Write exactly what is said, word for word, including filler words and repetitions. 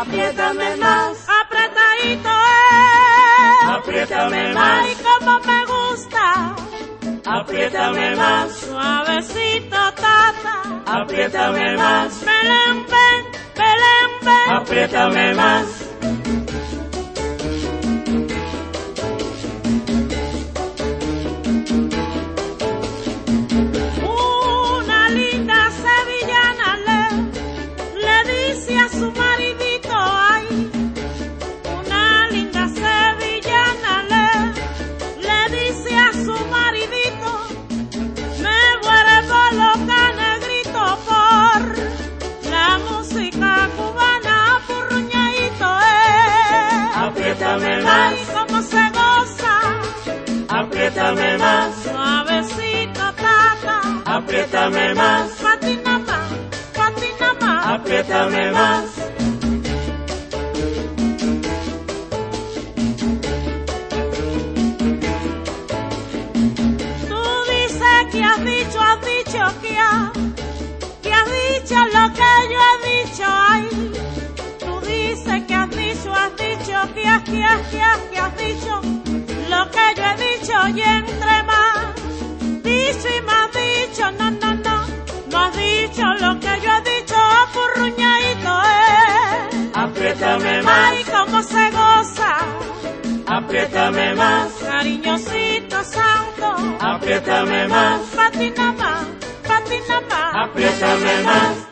apriétame más, apretadito es, apriétame más, ay como me gusta, apriétame más, suavecito tata, apriétame más, Belén ven, Belén ven, apriétame más. Una linda sevillana le, le dice a su maridito, ay, una linda sevillana le, le dice a su maridito, me vuelvo loca negrito por la música cubana, purruñadito es. Apriétame más, Ay, cómo se goza, apriétame más, suavecito tata, apriétame más, patina más, patina más, apriétame más. Tú dices que has dicho, has dicho que has, que has dicho lo que yo he dicho, ay. Tú dices que has dicho, has dicho que has, que has, que has, que has dicho lo que yo he dicho y entre más dicho y más dicho, no, no, no, no has dicho lo que yo he dicho, apurruñadito es. Apriétame más, Ay, cómo se goza, apriétame más, cariñosito santo, apriétame más, patina más, patina más. apriétame más.